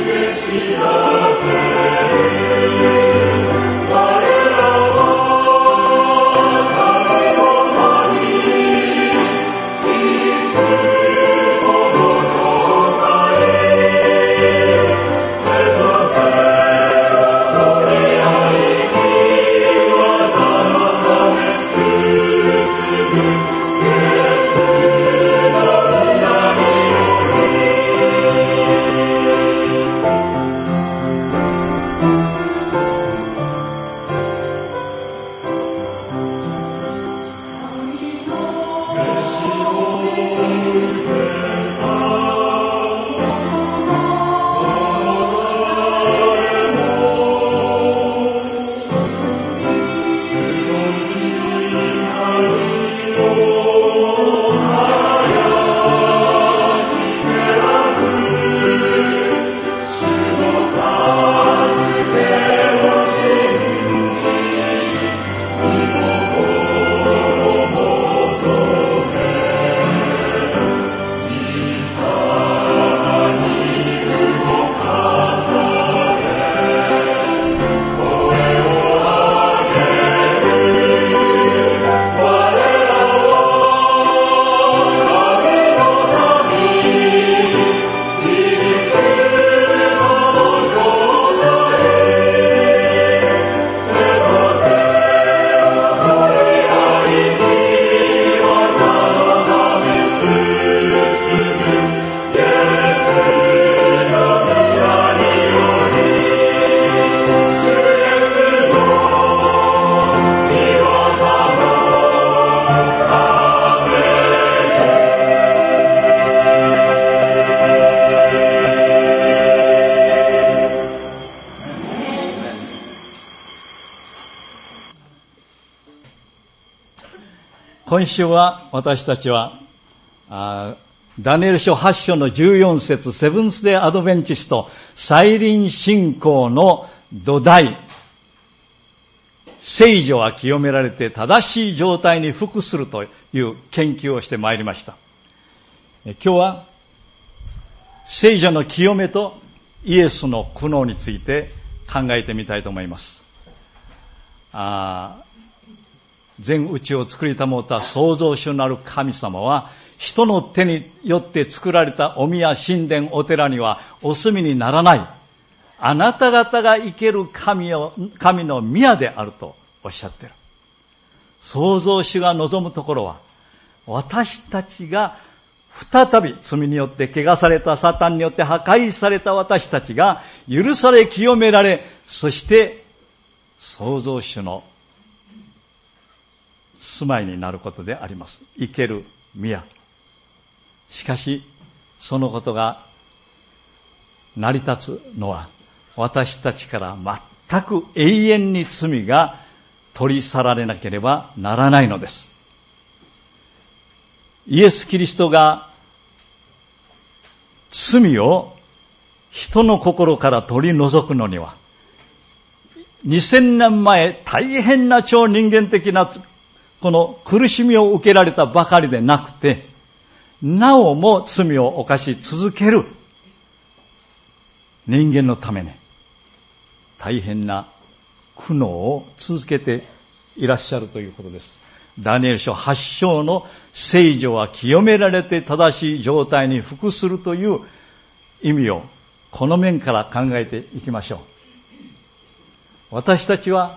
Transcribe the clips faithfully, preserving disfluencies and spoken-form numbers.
今週は私たちはあダニエル書はち章のじゅうよん節、セブンスデーアドベンチスト再臨信仰の土台、聖女は清められて正しい状態に服するという研究をしてまいりました。今日は聖女の清めとイエスの苦悩について考えてみたいと思います。あ全宇宙を作りたもうた創造主なる神様は、人の手によって作られたお宮、神殿、お寺にはお住みにならない。あなた方が生ける神を、神の宮であるとおっしゃっている。創造主が望むところは、私たちが再び罪によって汚された、サタンによって破壊された私たちが許され清められ、そして創造主の住まいになることであります。生ける宮。しかしそのことが成り立つのは、私たちから全く永遠に罪が取り去られなければならないのです。イエス・キリストが罪を人の心から取り除くのには、にせんねんまえ大変な超人間的なこの苦しみを受けられたばかりでなくて、なおも罪を犯し続ける人間のために大変な苦悩を続けていらっしゃるということです。ダニエル書はち章の聖女は清められて正しい状態に服するという意味をこの面から考えていきましょう。私たちは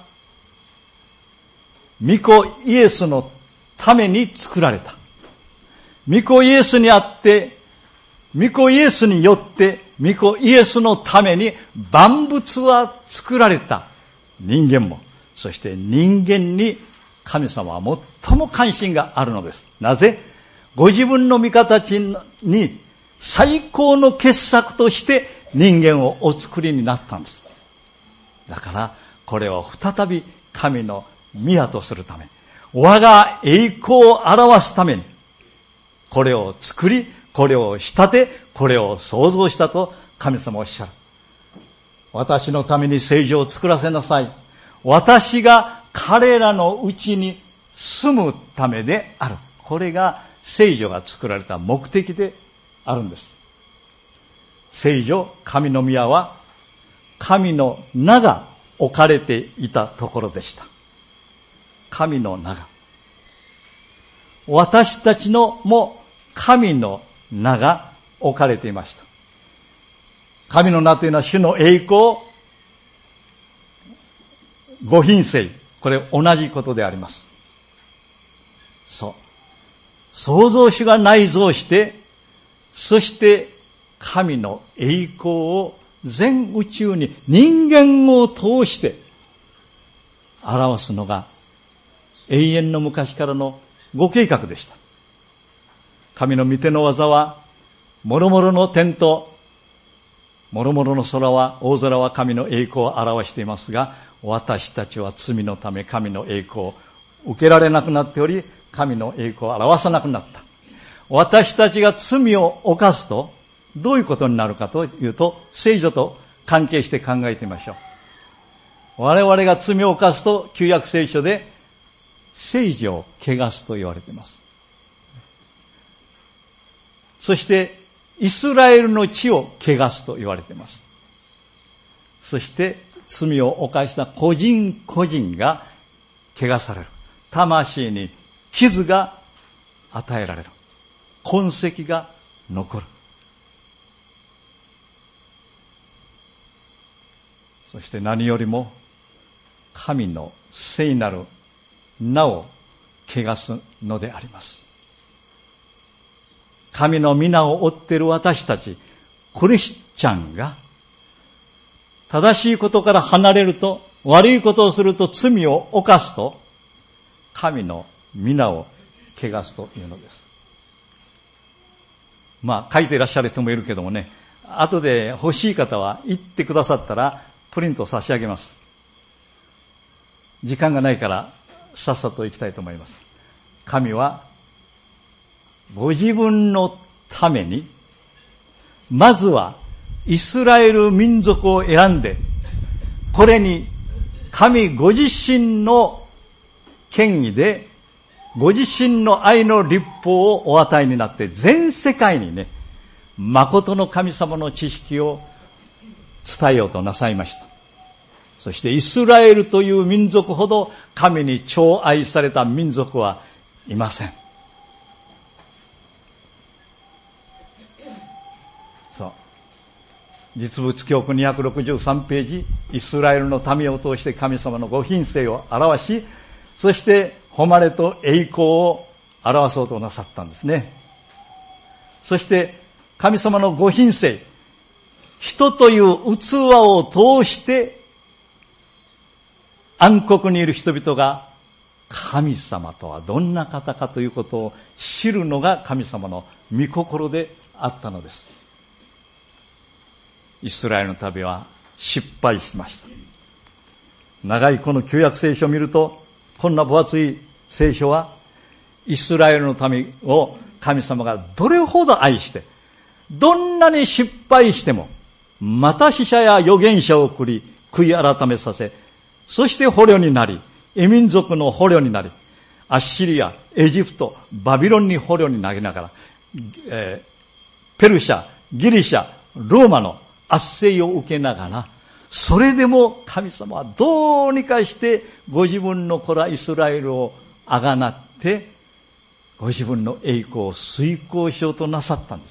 御子イエスのために作られた。御子イエスにあって、御子イエスによって、御子イエスのために万物は作られた人間も、そして人間に神様は最も関心があるのです。なぜ？ご自分の御形に最高の傑作として人間をお作りになったんです。だからこれを再び神の宮とするため、我が栄光を表すために、これを作り、これを仕立て、これを創造したと神様おっしゃる。私のために聖女を作らせなさい。私が彼らのうちに住むためである。これが聖女が作られた目的であるんです。 聖女、神の宮は神の名が置かれていたところでした。神の名が。私たちのも神の名が置かれていました。神の名というのは主の栄光、ご品性、これ同じことであります。そう。創造主が内蔵して、そして神の栄光を全宇宙に人間を通して表すのが永遠の昔からのご計画でした。神の御手の技は、諸々の天と諸々の空は、大空は神の栄光を表していますが、私たちは罪のため神の栄光を受けられなくなっており、神の栄光を表さなくなった。私たちが罪を犯すとどういうことになるかというと、聖女と関係して考えてみましょう。我々が罪を犯すと、旧約聖書で聖女を汚すと言われています。そしてイスラエルの地を汚すと言われています。そして罪を犯した個人個人が汚される。魂に傷が与えられる。痕跡が残る。そして何よりも神の聖なる名を汚すのであります。神の皆を追っている私たちクリスチャンが正しいことから離れると、悪いことをすると、罪を犯すと、神の皆を汚すというのです。まあ書いていらっしゃる人もいるけどもね、後で欲しい方は言ってくださったらプリント差し上げます。時間がないからさっさと行きたいと思います。神はご自分のために、まずはイスラエル民族を選んで、これに神ご自身の権威で、ご自身の愛の律法をお与えになって、全世界にね、誠の神様の知識を伝えようとなさいました。そしてイスラエルという民族ほど神に寵愛された民族はいません。そう。実物教句にひゃくろくじゅうさんページ、イスラエルの民を通して神様のご品性を表し、そして誉れと栄光を表そうとなさったんですね。そして神様のご品性、人という器を通して暗黒にいる人々が神様とはどんな方かということを知るのが神様の御心であったのです。イスラエルの旅は失敗しました。長いこの旧約聖書を見ると、こんな分厚い聖書はイスラエルの民を神様がどれほど愛して、どんなに失敗してもまた使者や預言者を送り悔い改めさせ、そして捕虜になり、異民族の捕虜になり、アッシリア、エジプト、バビロンに捕虜になりながら、えー、ペルシャ、ギリシャ、ローマの圧政を受けながら、それでも神様はどうにかしてご自分の子らイスラエルをあがなってご自分の栄光を遂行しようとなさったんです。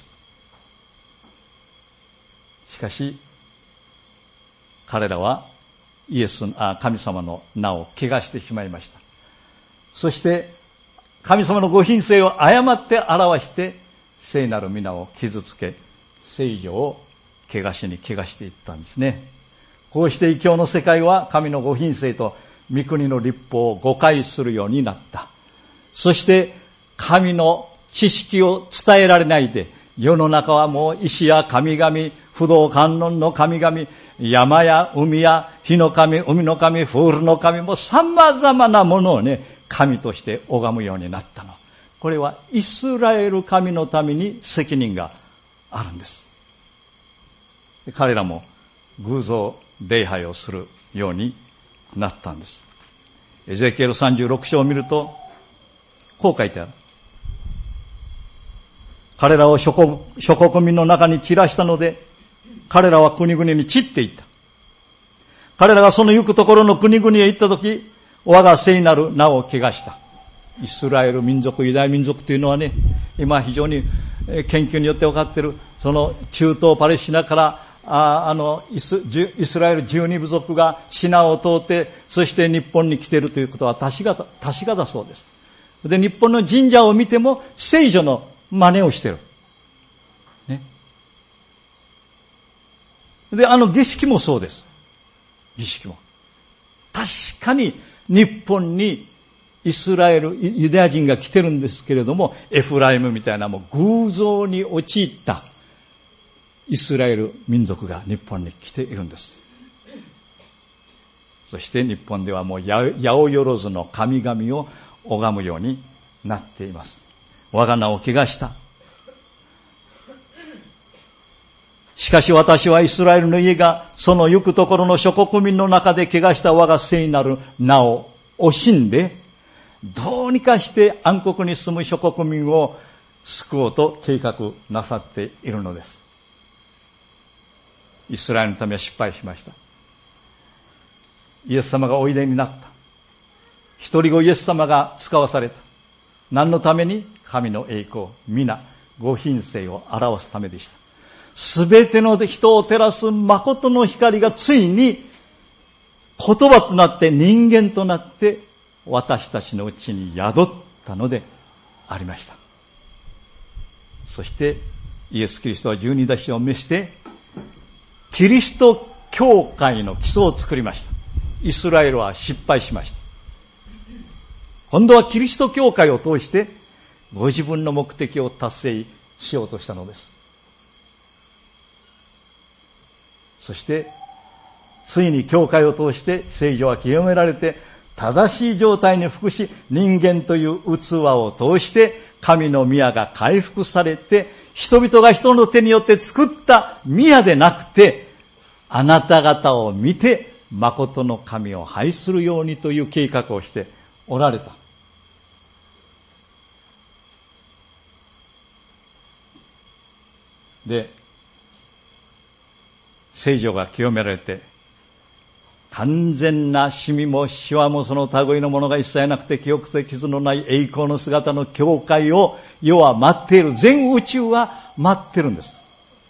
しかし彼らはイエスあ神様の名を汚してしまいました。そして神様のご品性を誤って表して聖なる皆を傷つけ、聖女を汚しに汚していったんですね。こうして異教の世界は神のご品性と御国の律法を誤解するようになった。そして神の知識を伝えられないで、世の中はもう石や神々、不動観音の神々、山や海や火の神、海の神、風流の神も様々なものをね、神として拝むようになったの。これはイスラエル神のために責任があるんです。彼らも偶像礼拝をするようになったんです。エゼキエルさんじゅうろく章を見るとこう書いてある。彼らを諸国、諸国民の中に散らしたので、 彼らは国々に散っていった。彼らがその行くところの国々へ行ったとき、我が聖なる名を汚した。イスラエル民族、ユダヤ民族というのはね、今非常に研究によって分かっている、その中東パレスチナからああのイス、イスラエル十二部族がシナを通って、そして日本に来ているということは確かだ、確かだそうです。で、日本の神社を見ても聖女の真似をしている。ね。で、あの儀式もそうです。儀式も。確かに日本にイスラエル、ユダヤ人が来てるんですけれども、エフライムみたいなもう偶像に陥ったイスラエル民族が日本に来ているんです。そして日本ではもう八百万の神々を拝むようになっています。我が名を汚した。しかし私はイスラエルの家がその行くところの諸国民の中で汚した我が聖なる名を惜しんで、どうにかして暗黒に住む諸国民を救おうと計画なさっているのです。イスラエルのためは失敗しました。イエス様がおいでになった。一人子イエス様が使わされた。何のために？神の栄光、皆、ご品性を表すためでした。すべての人を照らす誠の光がついに言葉となって人間となって私たちのうちに宿ったのでありました。そしてイエス・キリストは十二弟子を召してキリスト教会の基礎を作りました。イスラエルは失敗しました。今度はキリスト教会を通してご自分の目的を達成しようとしたのです。そしてついに教会を通して聖女は清められて正しい状態に服し、人間という器を通して神の宮が回復されて、人々が人の手によって作った宮でなくて、あなた方を見て誠の神を拝するようにという計画をしておられた。で、聖女が清められて、完全なシミもシワもその類のものが一切なくて、記憶と傷のない栄光の姿の教会を世は待っている。全宇宙は待ってるんです。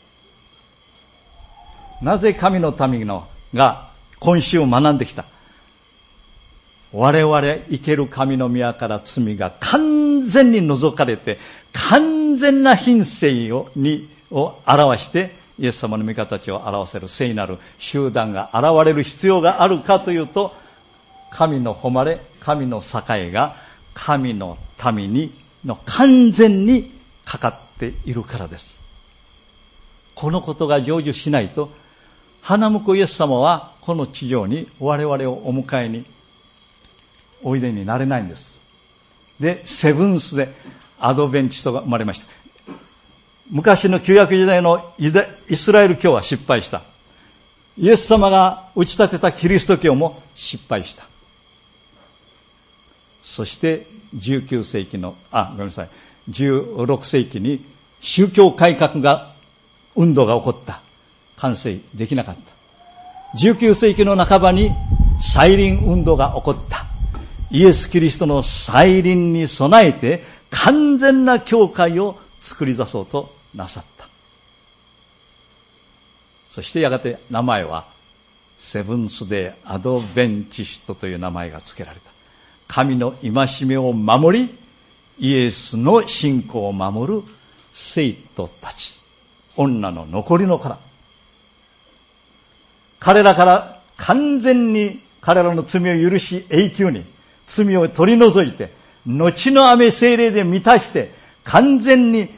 なぜ神の民のが今週学んできた。我々生ける神の宮から罪が完全に除かれて、完全な品性をにを表してイエス様の御形を表せる聖なる集団が現れる必要があるかというと、神の誉れ、神の栄が神の民にの完全にかかっているからです。このことが成就しないと、花婿イエス様はこの地上に我々をお迎えにおいでになれないんです。で、セブンスでアドベンチストが生まれました。昔の旧約時代のイスラエル教は失敗した。イエス様が打ち立てたキリスト教も失敗した。そしてじゅうきゅう世紀の、あ、ごめんなさい、じゅうろく世紀に宗教改革が、運動が起こった。完成できなかった。じゅうきゅう世紀の半ばに再臨運動が起こった。イエス・キリストの再臨に備えて完全な教会を作り出そうとなさった。そしてやがて名前はセブンスデーアドベンチストという名前が付けられた。神の戒めを守り、イエスの信仰を守る生徒たち、女の残りのから、彼らから完全に彼らの罪を許し、永久に罪を取り除いて、後の雨聖霊で満たして完全に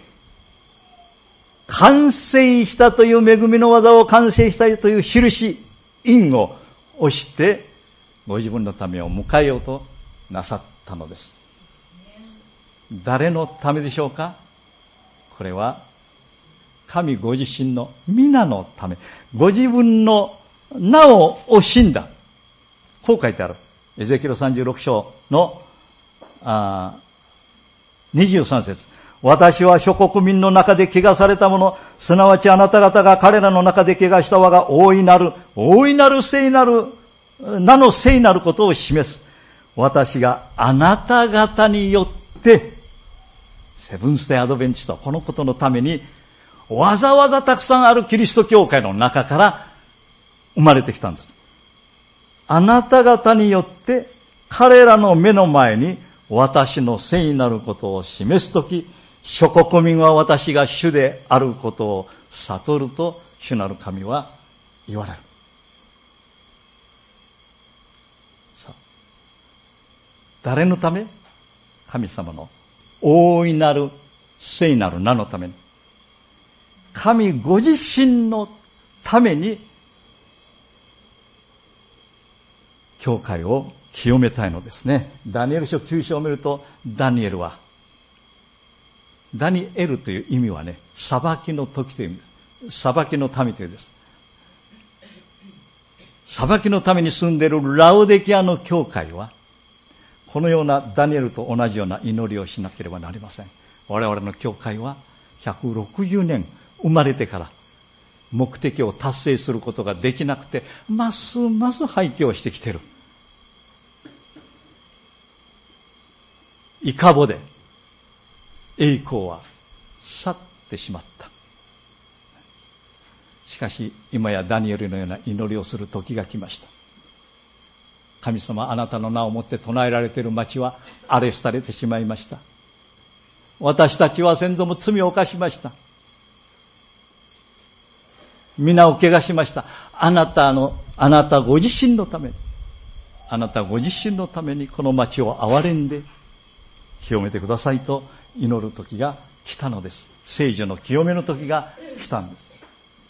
完成したという恵みの技を完成したという印、印を押してご自分のためを迎えようとなさったのです。誰のためでしょうか？これは神ご自身の皆のため、ご自分の名を惜しんだ。こう書いてある。エゼキエルさんじゅうろく章のあにじゅうさん節。 私は諸国民の中で汚されたもの、すなわちあなた方が彼らの中で汚した我が大いなる、大いなる聖なる、名の聖なることを示す。私があなた方によって、セブンスデーアドベンチストはこのことのために、わざわざたくさんあるキリスト教会の中から生まれてきたんです。あなた方によって、彼らの目の前に私の聖なることを示すとき、諸国民は私が主であることを悟ると主なる神は言われる。さあ、誰のため？神様の大いなる聖なる名のために、神ご自身のために教会を清めたいのですね。ダニエル書きゅう章を見ると、ダニエルはダニエルという意味はね、裁きの時という意味です。裁きの民という意味です。裁きのために住んでいるラオデキアの教会は、このようなダニエルと同じような祈りをしなければなりません。我々の教会はひゃくろくじゅうねん生まれてから目的を達成することができなくて、ますます廃墟をしてきている。イカボで栄光は去ってしまった。しかし今やダニエルのような祈りをする時が来ました。神様、あなたの名をもって唱えられている町は荒れ廃れてしまいました。私たちは先祖も罪を犯しました。皆を汚しました。あなたの、あなたご自身のために、あなたご自身のためにこの町を憐れんで清めてくださいと祈る時が来たのです。聖女の清めの時が来たんです。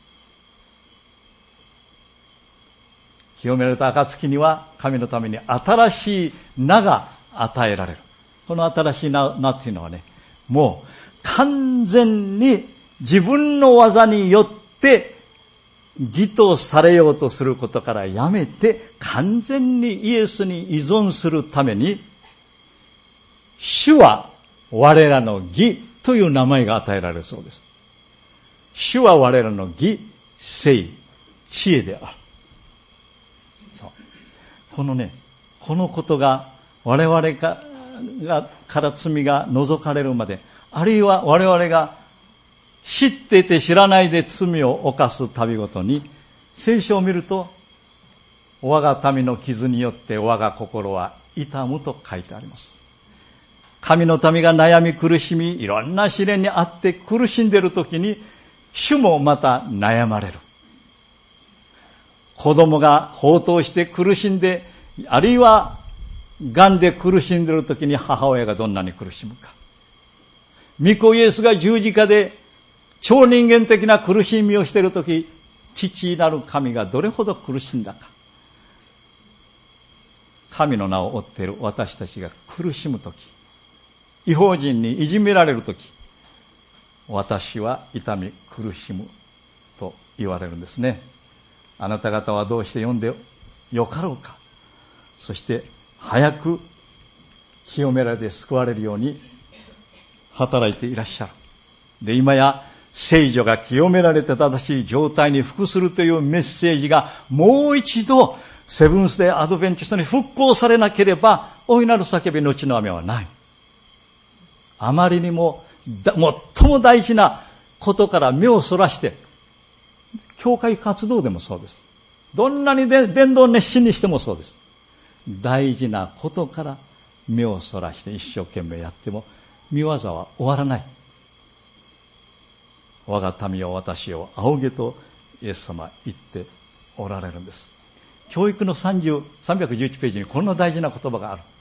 清められた暁には神のために新しい名が与えられる。この新しい 名, 名っていうのはね、もう完全に自分の技によって義とされようとすることからやめて、完全にイエスに依存するために、主は我らの義という名前が与えられるそうです。主は我らの義、聖、知恵である。そう。このね、このことが我々がから罪が除かれるまで、あるいは我々が知っていて知らないで罪を犯す度ごとに、聖書を見ると、我が民の傷によって我が心は痛むと書いてあります。神の民が悩み苦しみ、いろんな試練にあって苦しんでいるときに、主もまた悩まれる。子供が放蕩して苦しんで、あるいは癌で苦しんでいるときに母親がどんなに苦しむか。御子イエスが十字架で超人間的な苦しみをしているとき、父なる神がどれほど苦しんだか。神の名を追っている私たちが苦しむとき、異邦人にいじめられるとき、私は痛み苦しむと言われるんですね。あなた方はどうして読んでよかろうか。そして早く清められて救われるように働いていらっしゃる。で、今や聖女が清められて正しい状態に服するというメッセージがもう一度セブンスデーアドベンチストに復興されなければ、大いなる叫びの地の雨はない。あまりにも最も大事なことから目をそらして、教会活動でもそうです。どんなに伝道熱心にしてもそうです。大事なことから目をそらして一生懸命やっても御業は終わらない。我が民を私を仰げとイエス様は言っておられるんです。教育のさんびゃくじゅういちページにこんな大事な言葉がある。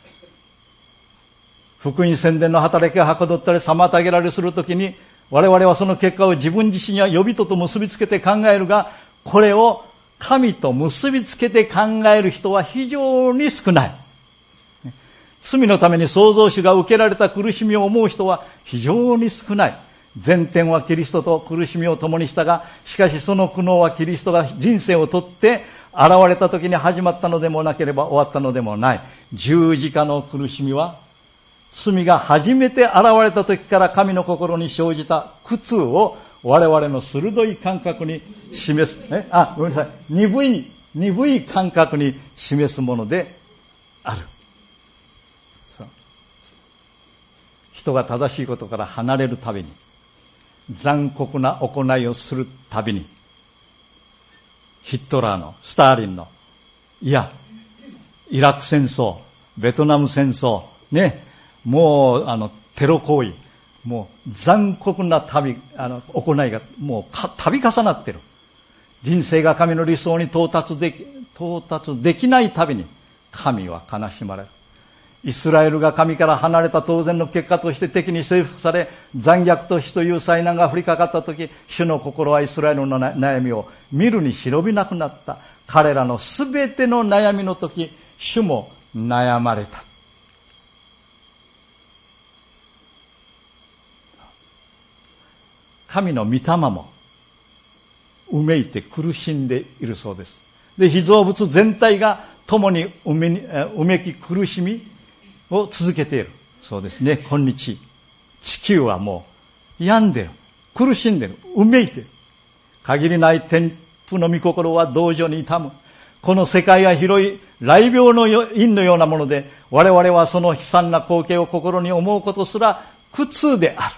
福音宣伝の働きがはかどったり妨げられするときに、我々はその結果を自分自身や予備人と結びつけて考えるが、これを神と結びつけて考える人は非常に少ない。罪のために創造主が受けられた苦しみを思う人は非常に少ない。前典はキリストと苦しみを共にしたが、しかしその苦悩はキリストが人生をとって現れた時に始まったのでもなければ終わったのでもない。十字架の苦しみは罪が初めて現れた時から神の心に生じた苦痛を我々の鋭い感覚に示す、えあ、ごめんなさい、鈍い、鈍い感覚に示すものである。そう。人が正しいことから離れるたびに、残酷な行いをするたびに、ヒットラーの、スターリンの、いや、イラク戦争、ベトナム戦争、ね、もう、あの、テロ行為、もう残酷な旅、あの、行いが、もうか、度重なっている。人生が神の理想に到達でき、到達できないたびに、神は悲しまれる。イスラエルが神から離れた当然の結果として敵に征服され、残虐と死という災難が降りかかったとき、主の心はイスラエルの悩みを見るに忍びなくなった。彼らのすべての悩みのとき、主も悩まれた。神の御霊もうめいて苦しんでいるそうです。で、被造物全体が共にうめに、うめき苦しみを続けている。そうですね。今日、地球はもう病んでいる。苦しんでいる。うめいている。限りない天父の御心は同情に痛む。この世界が広い雷病の陰のようなもので、我々はその悲惨な光景を心に思うことすら苦痛である。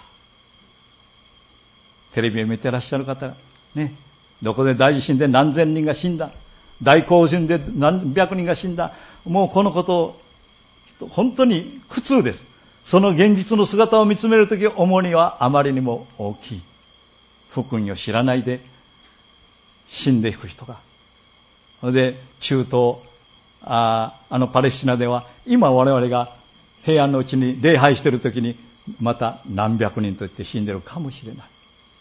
テレビを見てらっしゃる方が、ね、どこで大地震で何千人が死んだ。大洪水で何百人が死んだ。もうこのことを、本当に苦痛です。その現実の姿を見つめるとき、重荷はあまりにも大きい。福音を知らないで死んでいく人が。で、中東、あ, あのパレスチナでは、今我々が平安のうちに礼拝しているときに、また何百人といって死んでいるかもしれない。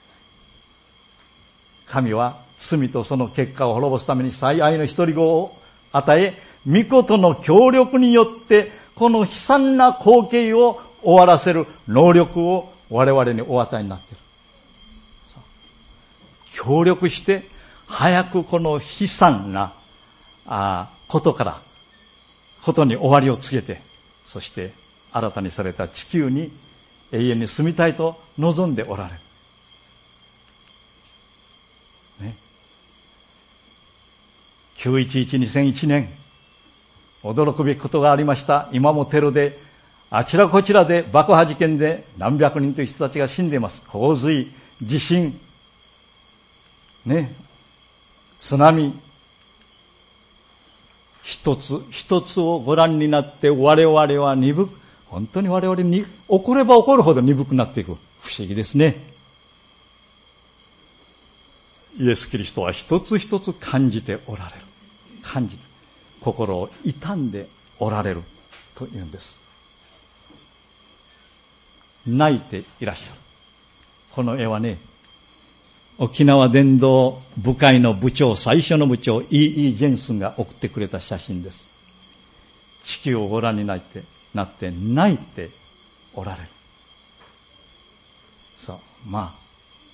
神は罪とその結果を滅ぼすために最愛の一人子を与え、御事の協力によってこの悲惨な光景を終わらせる能力を我々にお与えになっている。協力して早くこの悲惨なあことからことに終わりを告げて、そして新たにされた地球に永遠に住みたいと望んでおられる。ね、きゅういちいちにせんいちねん、驚くべきことがありました。今もテロであちらこちらで爆破事件で何百人という人たちが死んでいます。洪水、地震、ね、津波、一つ一つをご覧になって我々は鈍く、本当に我々に起これば起こるほど鈍くなっていく。不思議ですね。イエス・キリストは一つ一つ感じておられる。感じて、心を痛んでおられるというんです。泣いていらっしゃる。この絵はね、沖縄伝道部会の部長、最初の部長、イー・イー・ジェンスンが送ってくれた写真です。地球をご覧になってなって泣いておられる。さあ、まあ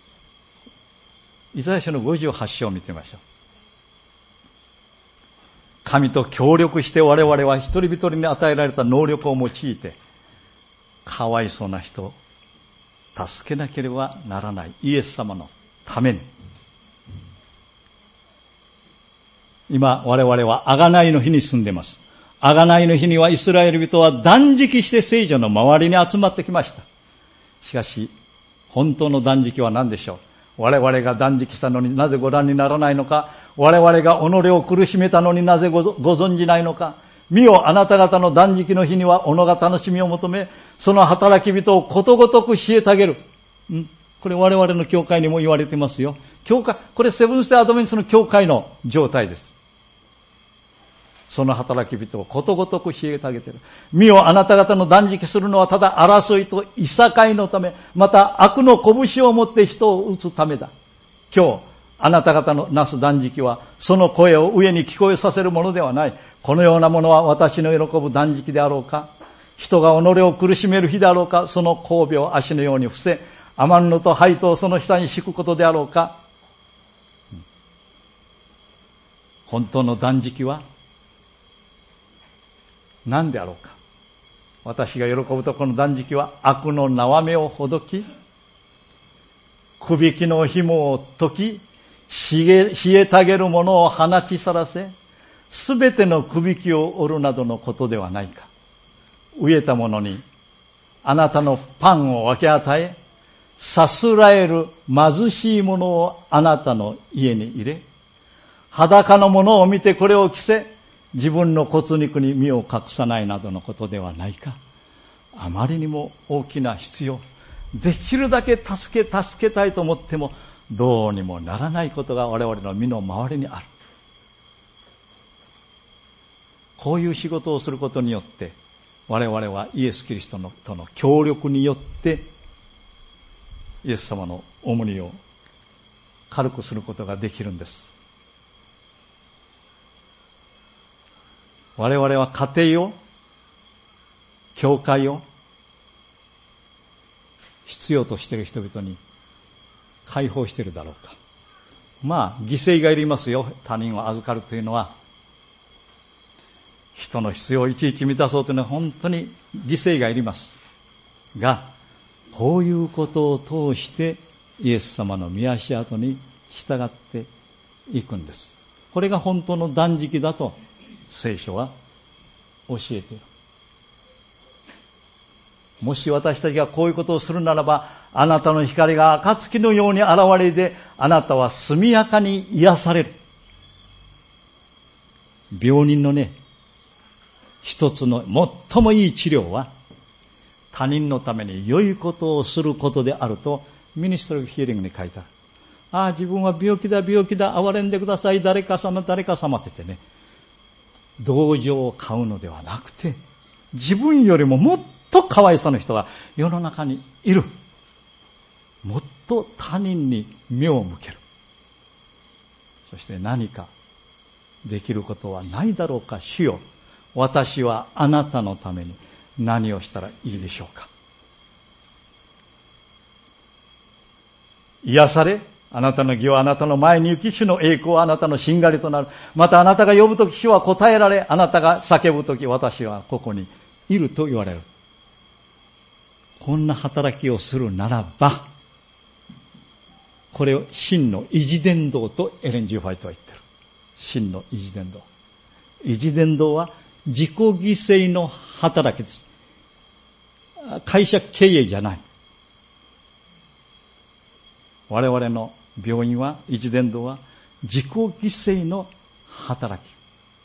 イザヤ書のごじゅうはち章を見てみましょう。神と協力して我々は一人一人に与えられた能力を用いて、かわいそうな人を助けなければならないイエス様のために。今我々は贖いの日に住んでいます。贖いの日にはイスラエル人は断食して聖女の周りに集まってきました。しかし本当の断食は何でしょう。我々が断食したのになぜご覧にならないのか。我々が己を苦しめたのになぜ ご, ご存じないのか。見よ、あなた方の断食の日には己が楽しみを求め、その働き人をことごとく虐げる。んこれ我々の教会にも言われてますよ。教会、これセブンステイアドベンチスの教会の状態です。その働き人をことごとく虐げている。見よ、あなた方の断食するのはただ争いといさかいのため、また悪の拳を持って人を打つためだ。今日あなた方のなす断食はその声を上に聞こえさせるものではない。このようなものは私の喜ぶ断食であろうか。人が己を苦しめる日であろうか。その交尾を足のように伏せ、甘布と灰とその下に敷くことであろうか。本当の断食は何であろうか。 私が喜ぶとこの断食は、悪の縄目をほどき、くびきの紐を解き、虐げる者を放ち去らせ、すべてのくびきを折るなどのことではないか。飢えた者にあなたのパンを分け与え、さすらえる貧しい者をあなたの家に入れ、裸の者を見てこれを着せ、自分の骨肉に身を隠さないなどのことではないか。あまりにも大きな必要。できるだけ助け、助けたいと思っても、どうにもならないことが我々の身の回りにある。こういう仕事をすることによって、我々はイエス・キリストのとの協力によって、イエス様の重荷を軽くすることができるんです。我々は家庭を、教会を、必要としている人々に解放しているだろうか。まあ、犠牲がいりますよ。他人を預かるというのは。人の必要をいちいち満たそうというのは本当に犠牲がいります。が、こういうことを通してイエス様の御足跡に従っていくんです。これが本当の断食だと聖書は教えている。もし私たちがこういうことをするならば、あなたの光が暁のように現れて、あなたは速やかに癒される。病人のね、一つの最もいい治療は、他人のために良いことをすることであると、ミニストリー・ヒーリングに書いてある。ああ、自分は病気だ、病気だ、憐れんでください、誰か様、誰か様って言ってね、同情を買うのではなくて、自分よりももっとかわいそうな人が世の中にいる。もっと他人に目を向ける。そして何かできることはないだろうか。主よ、私はあなたのために何をしたらいいでしょうか。癒され、あなたの義はあなたの前に行き、主の栄光はあなたのしんがりとなる。またあなたが呼ぶとき主は答えられ、あなたが叫ぶとき私はここにいると言われる。こんな働きをするならば、これを真の維持伝道とエレン・ジュファイトは言ってる。真の維持伝道。維持伝道は自己犠牲の働きです。会社経営じゃない。我々の病院は、維持伝道は自己犠牲の働き。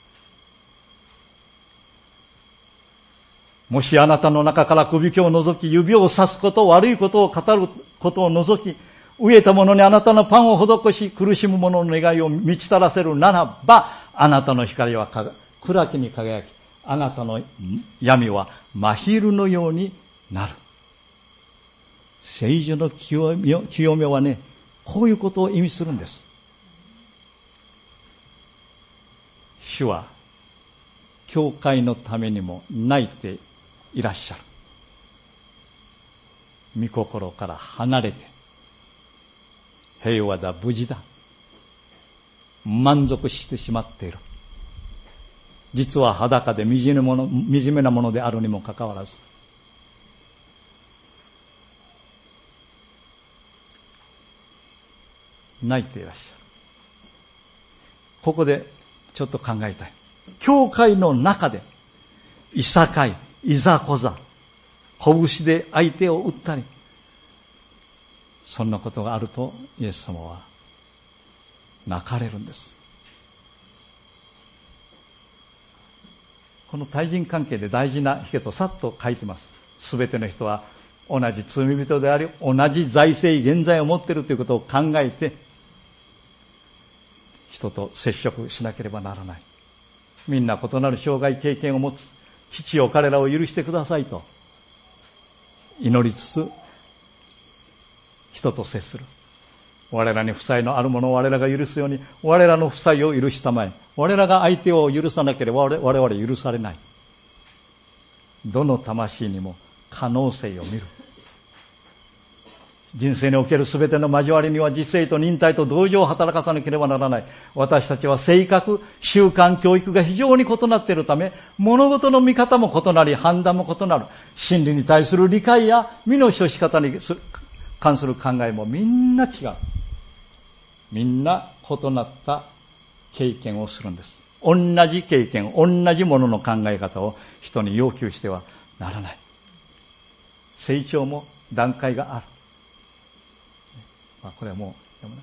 もしあなたの中からくびきを除き、指をさすこと、悪いことを語ることを除き、飢えた者にあなたのパンを施し、苦しむ者の願いを満ち足らせるならば、あなたの光は暗きに輝き、あなたの闇は真昼のようになる。聖女の清め、清めはね、こういうことを意味するんです。主は、教会のためにも泣いていらっしゃる。御心から離れて、平和だ、無事だ、満足してしまっている。実は裸で惨めなもの、惨めなものであるにもかかわらず、泣いていらっしゃる。ここでちょっと考えたい。教会の中でいさかい、いざこざ、拳で相手を打ったり、そんなことがあるとイエス様は泣かれるんです。この対人関係で大事な秘訣をさっと書いてます。すべての人は同じ罪人であり、同じ財政現在を持っているということを考えて、人と接触しなければならない。みんな異なる障害経験を持つ。父よ、彼らを許してくださいと祈りつつ人と接する。我らに負債のあるものを我らが許すように、我らの負債を許したまえ。我らが相手を許さなければ我々許されない。どの魂にも可能性を見る。 人生におけるすべての交わりには実性と忍耐と同情を働かさなければならない。私たちは性格、習慣、教育が非常に異なっているため、物事の見方も異なり、判断も異なる。真理に対する理解や身の処し方に関する考えもみんな違う。みんな異なった経験をするんです。同じ経験、同じものの考え方を人に要求してはならない。成長も段階がある。まあ、これはもうでもね、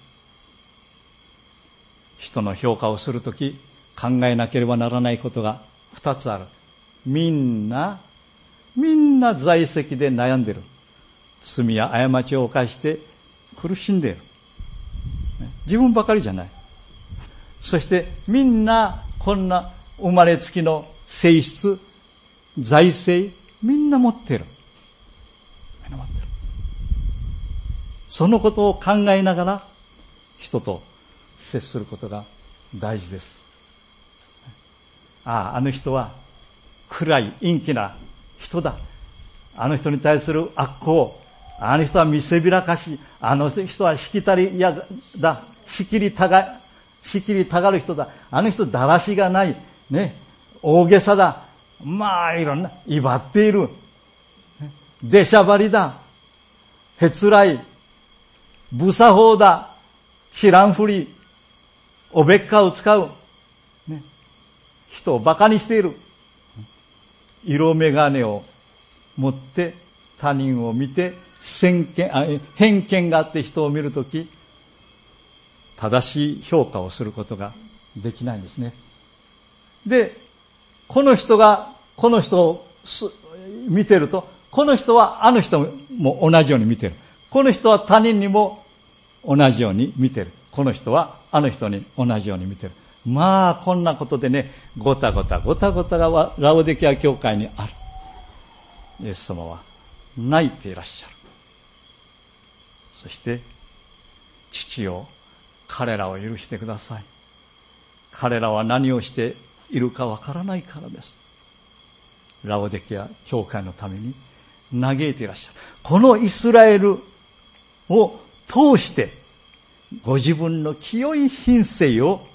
人の評価をするとき考えなければならないことが二つある。みんなみんな在籍で悩んでいる。罪や過ちを犯して苦しんでいる。自分ばかりじゃない。そしてみんなこんな生まれつきの性質、財政みんな持っている。みんな持っている。そのことを考えながら人と接することが大事です。ああ、あの人は暗い陰気な人だ。あの人に対する悪行、あの人は見せびらかし、あの人はしきたりやだ、しきりたが、しきりたがる人だ。あの人だらしがない、ね、大げさだ。まあいろんな威張っている、出しゃばりだ、へつらい、無作法だ、知らんふり、おべっかを使う、ね、人をバカにしている。色眼鏡を持って他人を見て偏見、あ、偏見があって人を見るとき、正しい評価をすることができないんですね。で、この人がこの人を見てると、この人はあの人も同じように見てる。この人は他人にも同じように見てる。この人はあの人に同じように見てる。まあこんなことでね、ごたごたごたごたがラオデキア教会にある。イエス様は泣いていらっしゃる。そして父よ、彼らを許してください。彼らは何をしているかわからないからです。ラオデキア教会のために嘆いていらっしゃる。このイスラエルを通してご自分の清い品性を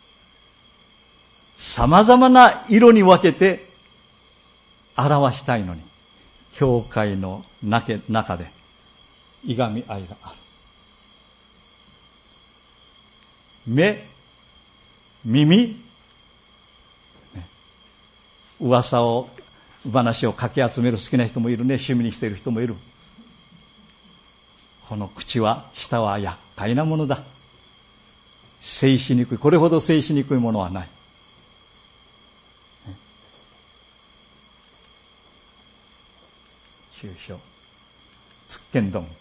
様々な色に分けて表したいのに、教会の中でいがみ合いがある。目、耳、ね、噂を、話をかき集める好きな人もいるね。趣味にしている人もいる。この口は、舌は厄介なものだ。制しにくい。これほど制しにくいものはない。中小、つっけんどん。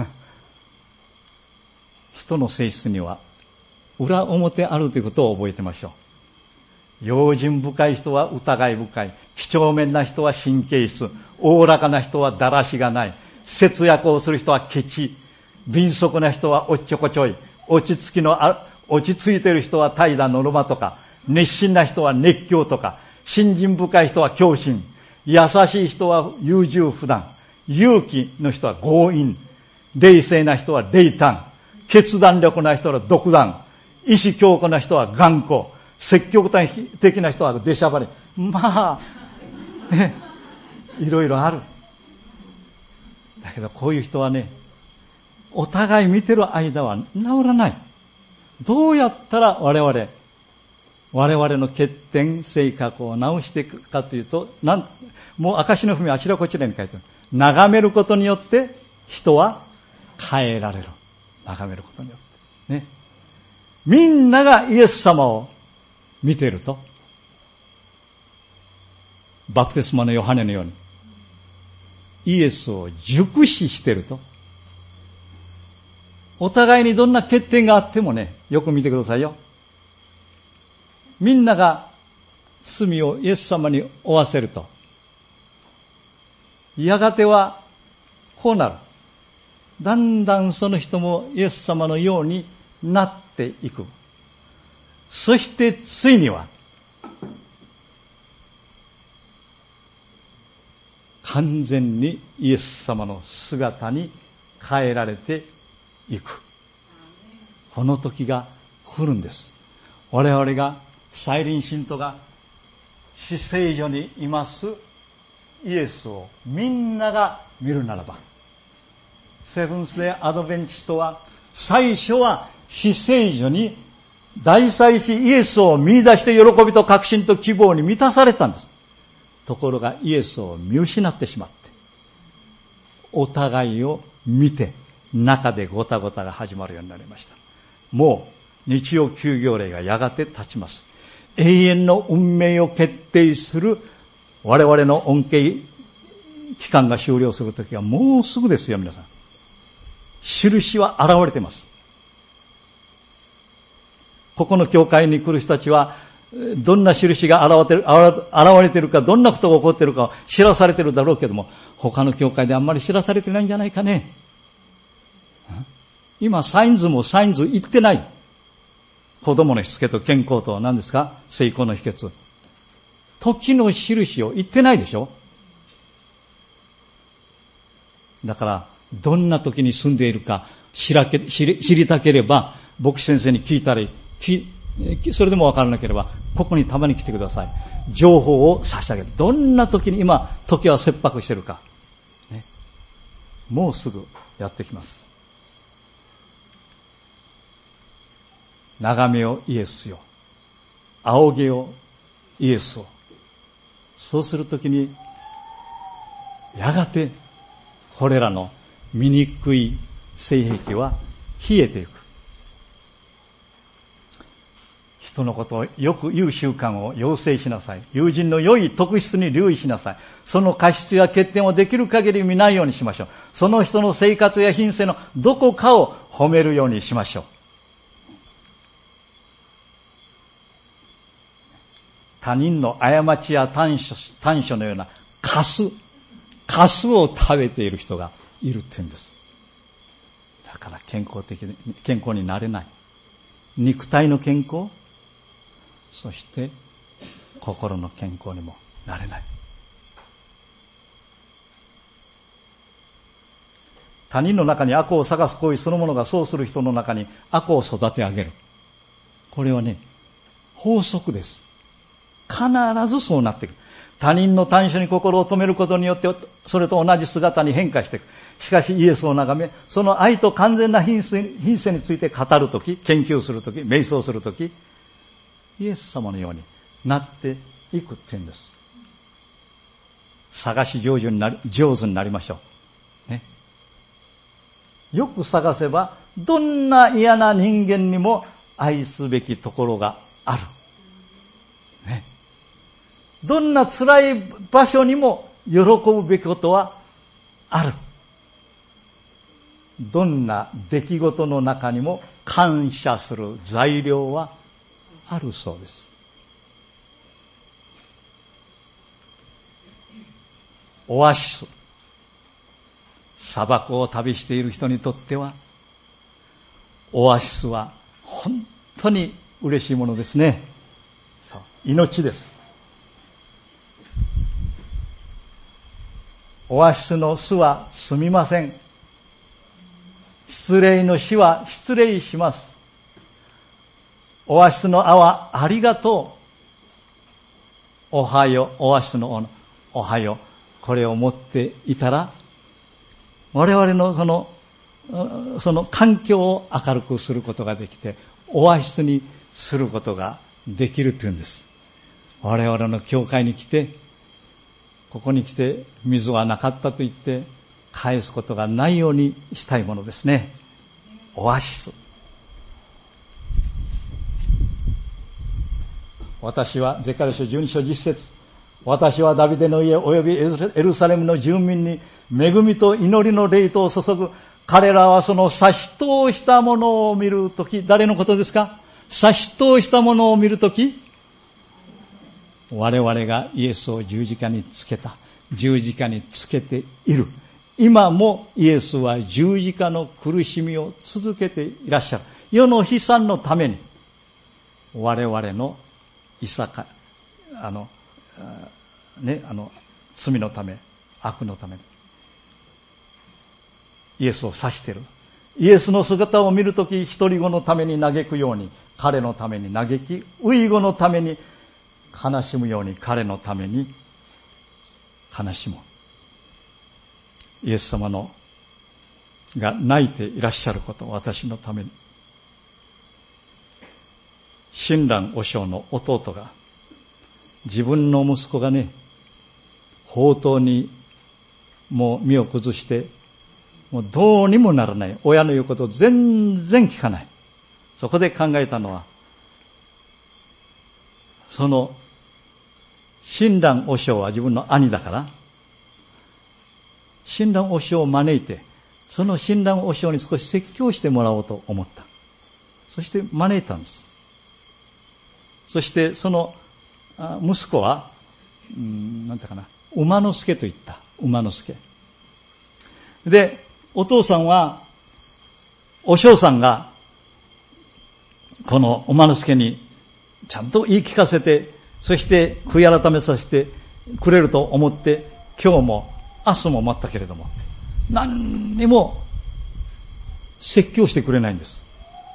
人の性質には裏表あるということを覚えてましょう。用心深い人は疑い深い。几帳面な人は神経質。おおらかな人はだらしがない。節約をする人はケチ。敏速な人はおっちょこちょい。落ち着きのあ、落ち着いている人は怠惰のろまとか。熱心な人は熱狂とか。信心深い人は狂信。優しい人は優柔不断。勇気の人は強引。冷静な人は冷淡。決断力な人は独断。意志強固な人は頑固。積極的な人は出しゃばり。まあ、ね、いろいろある。だけどこういう人はね、お互い見てる間は治らない。どうやったら我々、我々の欠点、性格を直していくかというと、なんもう証の文あちらこちらに書いてある。眺めることによって人は変えられる。眺めることによって。ね。みんながイエス様を見ていると、バプテスマのヨハネのように、イエスを熟視していると、お互いにどんな欠点があってもね、よく見てくださいよ。みんなが罪をイエス様に負わせると、やがてはこうなる。だんだんその人もイエス様のようになっていく。そしてついには完全にイエス様の姿に変えられていく。この時が来るんです。我々が再臨信徒が死聖所にいますイエスをみんなが見るならば、セブンスデーアドベンチストは最初は死聖所に大祭司イエスを見出して喜びと確信と希望に満たされたんです。ところがイエスを見失ってしまって、お互いを見て中でゴタゴタが始まるようになりました。もう日曜休業令がやがて立ちます。永遠の運命を決定する我々の恩恵期間が終了するときはもうすぐですよ。皆さん、印は現れています。ここの教会に来る人たちはどんな印が現れてる、現れてるか、どんなことが起こっているかを知らされているだろうけども、他の教会であんまり知らされてないんじゃないかね。今サインズもサインズ言ってない。子供のしつけと健康とは何ですか？成功の秘訣。時の印を言ってないでしょ。だからどんな時に住んでいるか知らけ知り、知りたければ牧師先生に聞いたり、それでも分からなければここにたまに来てください。情報を差し上げる。どんな時に今時は切迫しているか、ね、もうすぐやってきます。眺めよイエスよ、仰げよイエスを。そうするときにやがてこれらの醜い性癖は消えていく。人のことをよく言う習慣を養成しなさい。友人の良い特質に留意しなさい。その過失や欠点をできる限り見ないようにしましょう。その人の生活や品性のどこかを褒めるようにしましょう。他人の過ちや短所、短所のようなカス、カスを食べている人がいるって言うんです。だから健康的に、健康になれない。肉体の健康、そして心の健康にもなれない。他人の中に悪を探す行為そのものがそうする人の中に悪を育て上げる。これはね、法則です。必ずそうなっていく。他人の短所に心を止めることによってそれと同じ姿に変化していく。しかしイエスを眺め、その愛と完全な品性について語るとき、研究するとき、瞑想するとき、イエス様のようになっていくっていうんです。探し上手になり、上手になりましょう、ね、よく探せばどんな嫌な人間にも愛すべきところがある、ね、どんな辛い場所にも喜ぶべきことはある。どんな出来事の中にも感謝する材料はあるそうです。オアシス、砂漠を旅している人にとってはオアシスは本当に嬉しいものですね。そう、命です。オアシスの巣はすみません。失礼の死は失礼します。オアシスのあはありがとう。おはよう、オアシスのおはよう。これを持っていたら、我々のその、その環境を明るくすることができて、オアシスにすることができるというんです。我々の教会に来て、ここに来て水はなかったと言って返すことがないようにしたいものですね。オアシス。私はゼカリア書じゅうに章じゅっ節、私はダビデの家およびエルサレムの住民に恵みと祈りの霊とを注ぐ。彼らはその差し通したものを見るとき、誰のことですか？差し通したものを見るとき、我々がイエスを十字架につけた、十字架につけている。今もイエスは十字架の苦しみを続けていらっしゃる。世の悲惨のために、我々のいさか、あの、ね、あの罪のため、悪のためにイエスを指している。イエスの姿を見るとき、一人子のために嘆くように彼のために嘆き、遺子のために悲しむように彼のために悲しむ。イエス様のが泣いていらっしゃること、私のために。親鸞和尚の弟が、自分の息子がね、放蕩にもう身を崩して、もうどうにもならない。親の言うことを全然聞かない。そこで考えたのは、その親鸞和尚は自分の兄だから、親鸞和尚を招いて、その親鸞和尚に少し説教してもらおうと思った。そして招いたんです。そしてその息子は、うん、なんていうかな、馬之助と言った。馬之助。で、お父さんは、お嬢さんが、この馬之助にちゃんと言い聞かせて、そして悔い改めさせてくれると思って、今日も明日も待ったけれども、何にも説教してくれないんです。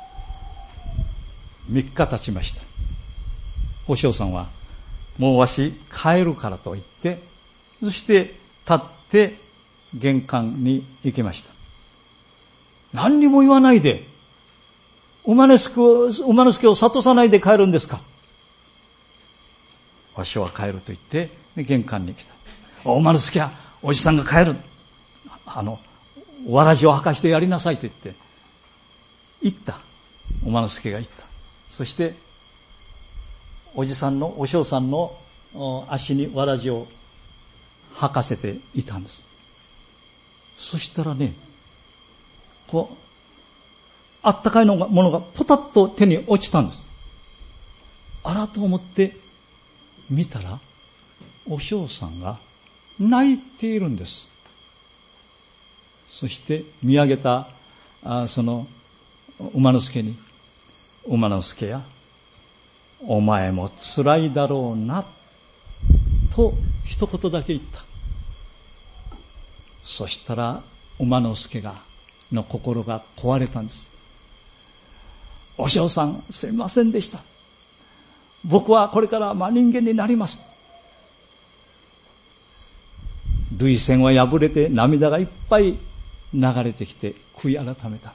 三日経ちました。お嬢さんは、もうわし帰るからと言って、そして立って玄関に行きました。何にも言わないで、馬之助を、馬之助を諭さないで帰るんですか。わしは帰ると言って、玄関に来た。馬之助は、おじさんが帰る。あの、わらじを履かしてやりなさいと言って、言った。馬之助が言った。そして、おじさんの、お嬢さんの足にわらじを履かせていたんです。そしたらね、こう、あったかいのがものがポタッと手に落ちたんです。あらと思って見たら、お嬢さんが泣いているんです。そして見上げたあその馬之助に、馬之助や、お前も辛いだろうなと一言だけ言った。そしたら馬之助がの心が壊れたんです。お嬢さん、すみませんでした。僕はこれから真人間になります。涙腺は破れて涙がいっぱい流れてきて悔い改めた。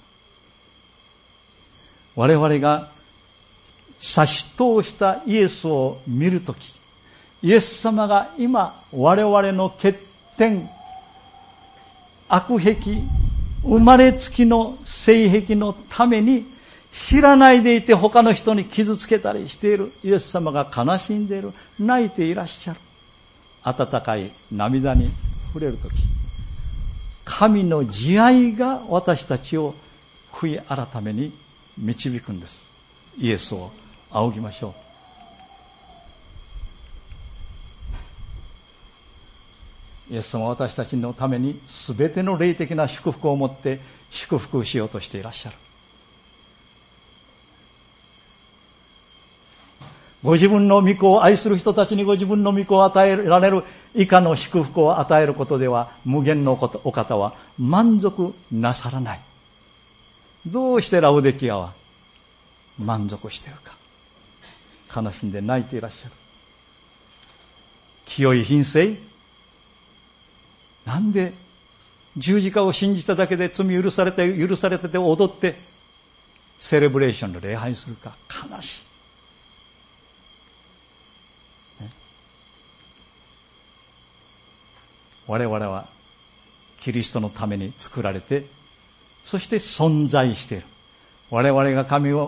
我々が差し通したイエスを見るとき、イエス様が今我々の欠点、悪癖、生まれつきの性癖のために知らないでいて他の人に傷つけたりしているイエス様が悲しんでいる、泣いていらっしゃる。温かい涙に触れるとき、神の慈愛が私たちを悔い改めに導くんです。イエスを仰ぎましょう。イエス様は私たちのために全ての霊的な祝福を持って祝福しようとしていらっしゃる。ご自分の御子を愛する人たちにご自分の御子を与えられる以下の祝福を与えることでは無限のお方は満足なさらない。どうしてラオデキアは満足しているか。悲しんで泣いていらっしゃる。清い品性、なんで十字架を信じただけで罪許されて許されてて踊ってセレブレーションの礼拝するか。悲しい、ね、我々はキリストのために作られて、そして存在している。我々が神を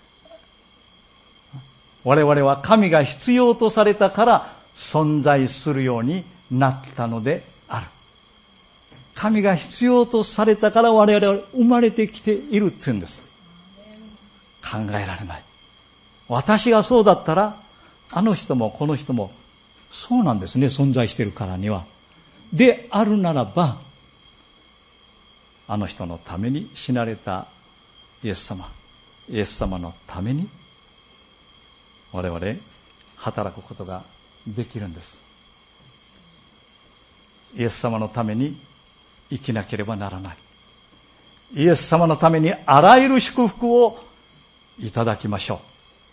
我々は神が必要とされたから存在するようになったのである。神が必要とされたから我々は生まれてきているって言うんです。考えられない。私がそうだったら、あの人もこの人もそうなんですね、存在しているからには。であるならば、あの人のために死なれたイエス様、イエス様のために我々働くことができるんです。イエス様のために生きなければならない。 イエス様のためにあらゆる祝福をいただきましょう。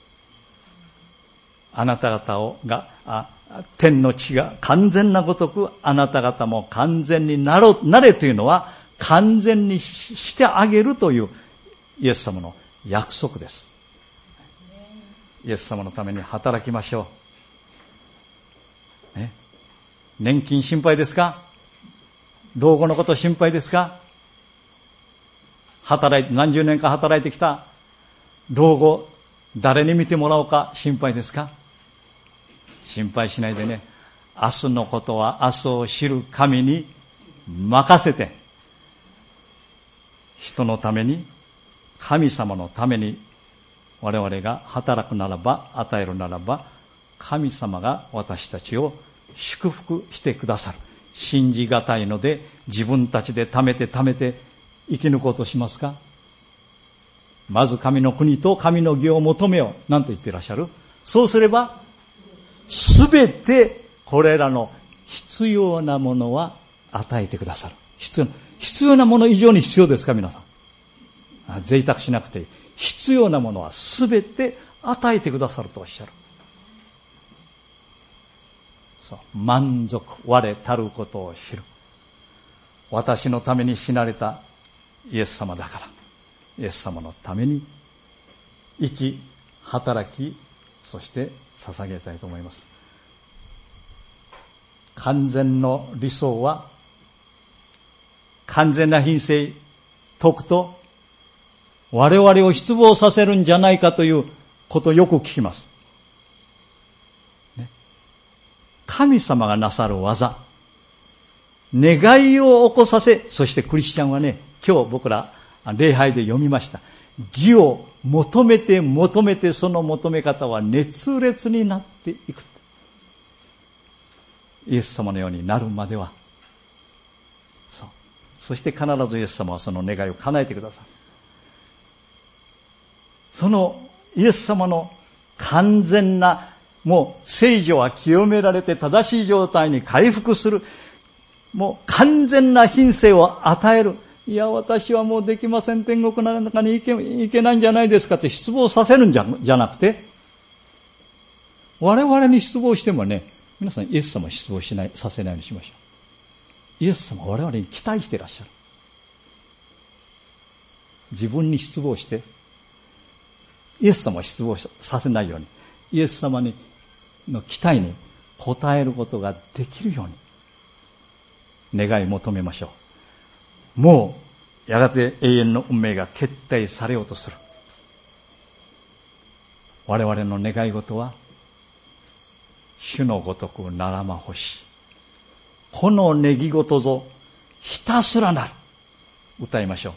あなた方をがあ天の地が完全なごとくあなた方も完全になろなれというのは、完全にしてあげるというイエス様の約束です。イエス様のために働きましょう、ね、年金心配ですか？老後のこと心配ですか？働いて何十年か働いてきた老後、誰に見てもらおうか心配ですか？心配しないでね、明日のことは明日を知る神に任せて、人のために、神様のために我々が働くならば、与えるならば、神様が私たちを祝福してくださる。信じがたいので、自分たちで貯めて貯めて生き抜こうとしますか？まず神の国と神の義を求めよう。なんと言っていらっしゃる？そうすれば、すべてこれらの必要なものは与えてくださる。必要な、必要なもの以上に必要ですか皆さん？贅沢しなくていい。必要なものはすべて与えてくださるとおっしゃる。そう、満足、我たることを知る。私のために死なれたイエス様だから、イエス様のために生き、働き、そして捧げたいと思います。完全の理想は、完全な品性解くと我々を失望させるんじゃないかということをよく聞きます、ね、神様がなさる技、願いを起こさせ、そしてクリスチャンはね、今日僕ら礼拝で読みました。義を求めて求めて、その求め方は熱烈になっていく。イエス様のようになるまでは、そう。そして必ずイエス様はその願いを叶えてくださる。そのイエス様の完全な、もう聖女は清められて正しい状態に回復する、もう完全な品性を与える。いや、私はもうできません、天国の中に行け、行けないんじゃないですかって失望させるんじゃ、じゃなくて、我々に失望してもね、皆さんイエス様を失望しない、させないようにしましょう。イエス様は我々に期待していらっしゃる。自分に失望してイエス様を失望させないように、イエス様にの期待に応えることができるように願い求めましょう。もうやがて永遠の運命が決定されようとする。我々の願い事は、主のごとくならまほし、この願い事ぞひたすらなる。歌いましょう。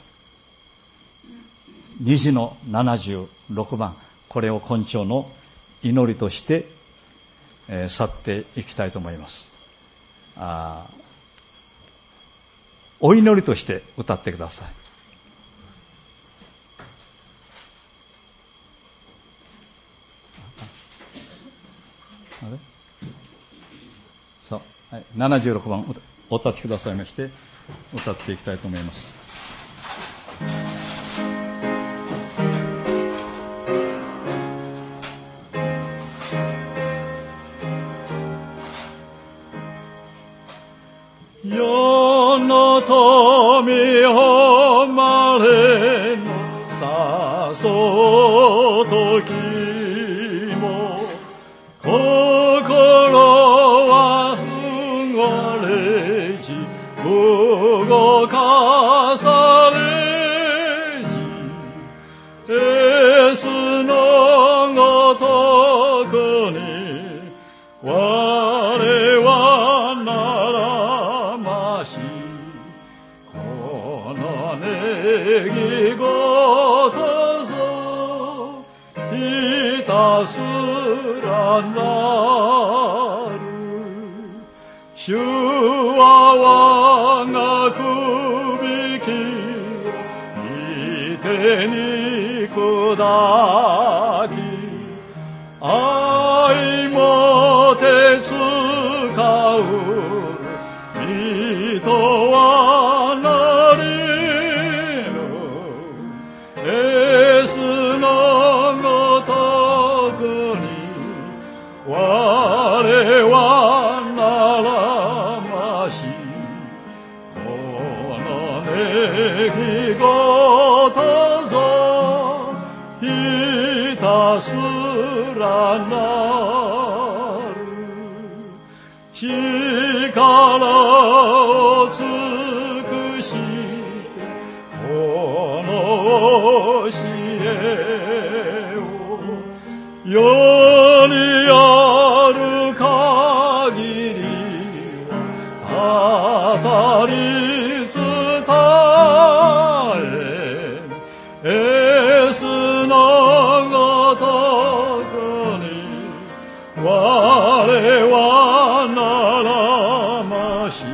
虹のななじゅうろくばん、これを今朝の祈りとして、えー、去っていきたいと思います。あ、お祈りとして歌ってください。あれそう、はい、ななじゅうろくばんお立ちくださいまして、歌っていきたいと思います。世の富誉れのさそときも、心はすがれじ動かされじ、エスのごとくに我はならまし、この願い事ぞひたすらなる。主は我がくびきを御手に砕き、愛もて使う身とはなりぬ。 我はならましこの出来事ぞひたすらなる力を尽くしてこの教えを世にある限りは語り伝えエスのごとくに我はならまし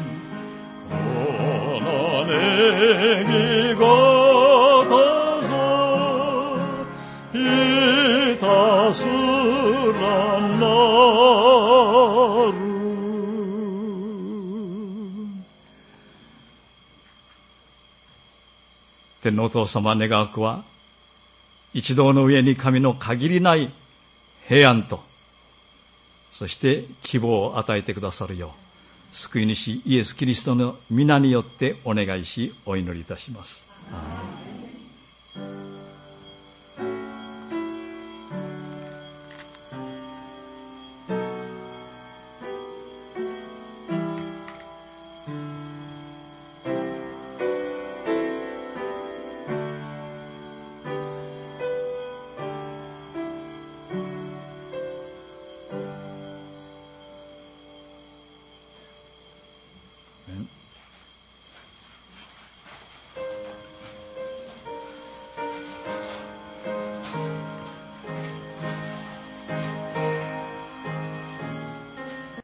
この出来事ぞひたすらなる。天皇お父様願わくは一同の上に神の限りない平安とそして希望を与えてくださるよう救い主イエス・キリストの皆によってお願いしお祈りいたします。アーメン。